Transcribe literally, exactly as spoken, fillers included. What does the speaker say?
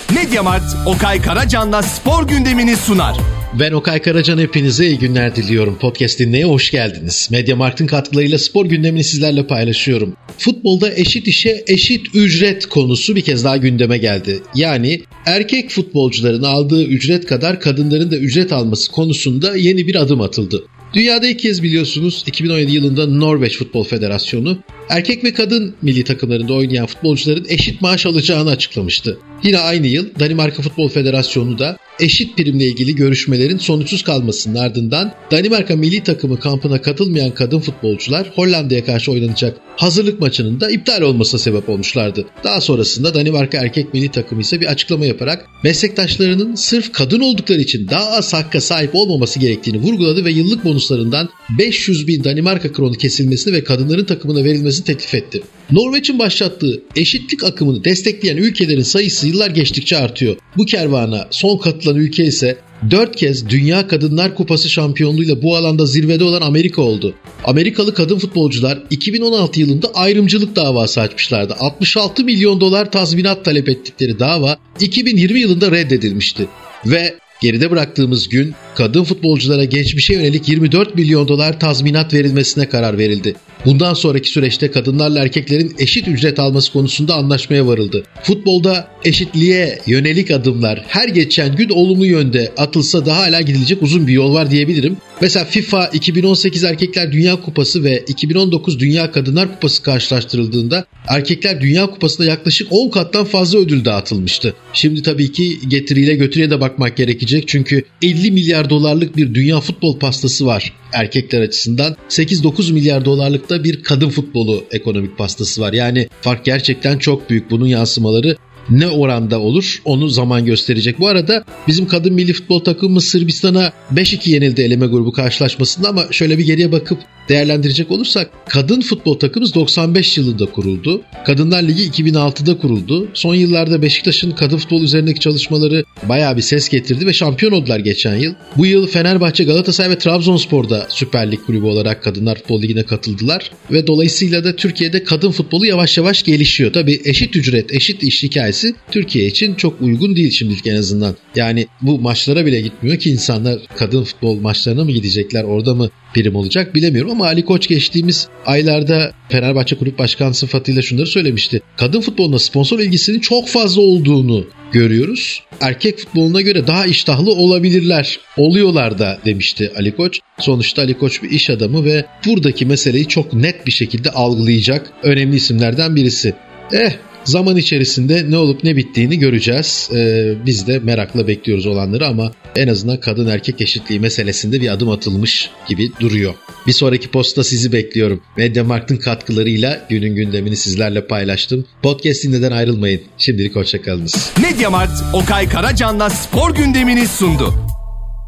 Mediamarkt, Okay Karacan'la spor gündemini sunar. Ben Okay Karacan, hepinize iyi günler diliyorum. Podcast dinleye hoş geldiniz. Mediamarkt'ın katkılarıyla spor gündemini sizlerle paylaşıyorum. Futbolda eşit işe eşit ücret konusu bir kez daha gündeme geldi. Yani erkek futbolcuların aldığı ücret kadar kadınların da ücret alması konusunda yeni bir adım atıldı. Dünyada ilk kez biliyorsunuz iki bin on yedi yılında Norveç Futbol Federasyonu erkek ve kadın milli takımlarında oynayan futbolcuların eşit maaş alacağını açıklamıştı. Yine aynı yıl Danimarka Futbol Federasyonu da eşit primle ilgili görüşmelerin sonuçsuz kalmasının ardından Danimarka milli takımı kampına katılmayan kadın futbolcular Hollanda'ya karşı oynanacak hazırlık maçının da iptal olmasına sebep olmuşlardı. Daha sonrasında Danimarka erkek milli takımı ise bir açıklama yaparak meslektaşlarının sırf kadın oldukları için daha az hakka sahip olmaması gerektiğini vurguladı ve yıllık bonuslarından beş yüz bin Danimarka kronu kesilmesini ve kadınların takımına verilmesini teklif etti. Norveç'in başlattığı eşitlik akımını destekleyen ülkelerin sayısı yıllar geçtikçe artıyor. Bu kervana son katılan ülke ise dört kez Dünya Kadınlar Kupası şampiyonluğuyla bu alanda zirvede olan Amerika oldu. Amerikalı kadın futbolcular iki bin on altı yılında ayrımcılık davası açmışlardı. altmış altı milyon dolar tazminat talep ettikleri dava iki bin yirmi yılında reddedilmişti. Ve geride bıraktığımız gün kadın futbolculara geçmişe yönelik yirmi dört milyon dolar tazminat verilmesine karar verildi. Bundan sonraki süreçte kadınlarla erkeklerin eşit ücret alması konusunda anlaşmaya varıldı. Futbolda eşitliğe yönelik adımlar her geçen gün olumlu yönde atılsa da hala gidilecek uzun bir yol var diyebilirim. Mesela FIFA iki bin on sekiz Erkekler Dünya Kupası ve iki bin on dokuz Dünya Kadınlar Kupası karşılaştırıldığında Erkekler Dünya Kupası'nda yaklaşık on kattan fazla ödül dağıtılmıştı. Şimdi tabii ki getiriyle götürüye de bakmak gerekecek çünkü elli milyar dolarlık bir dünya futbol pastası var erkekler açısından. sekiz dokuz milyar dolarlık da bir kadın futbolu ekonomik pastası var. Yani fark gerçekten çok büyük. Bunun yansımaları ne oranda olur onu zaman gösterecek. Bu arada bizim kadın milli futbol takımımız Sırbistan'a beş iki yenildi eleme grubu karşılaşmasında ama şöyle bir geriye bakıp değerlendirecek olursak kadın futbol takımımız doksan beş yılında kuruldu. Kadınlar Ligi iki bin altıda kuruldu. Son yıllarda Beşiktaş'ın kadın futbol üzerindeki çalışmaları bayağı bir ses getirdi ve şampiyon oldular geçen yıl. Bu yıl Fenerbahçe, Galatasaray ve Trabzonspor'da Süper Lig kulübü olarak Kadınlar Futbol Ligi'ne katıldılar ve dolayısıyla da Türkiye'de kadın futbolu yavaş yavaş gelişiyor. Tabii eşit ücret, eşit iş hikayesi Türkiye için çok uygun değil şimdilik en azından. Yani bu maçlara bile gitmiyor ki insanlar, kadın futbol maçlarına mı gidecekler, orada mı prim olacak bilemiyorum ama Ali Koç geçtiğimiz aylarda Fenerbahçe Kulüp Başkanı sıfatıyla şunları söylemişti. Kadın futboluna sponsor ilgisinin çok fazla olduğunu görüyoruz. Erkek futboluna göre daha iştahlı olabilirler, oluyorlar da demişti Ali Koç. Sonuçta Ali Koç bir iş adamı ve buradaki meseleyi çok net bir şekilde algılayacak önemli isimlerden birisi. Eh Zaman içerisinde ne olup ne bittiğini göreceğiz. Ee, biz de merakla bekliyoruz olanları ama en azından kadın erkek eşitliği meselesinde bir adım atılmış gibi duruyor. Bir sonraki postta sizi bekliyorum. Mediamarkt'ın katkılarıyla günün gündemini sizlerle paylaştım. Podcast dinleden ayrılmayın. Şimdilik hoşçakalınız. Mediamarkt, Okay Karacan'la spor gündemini sundu.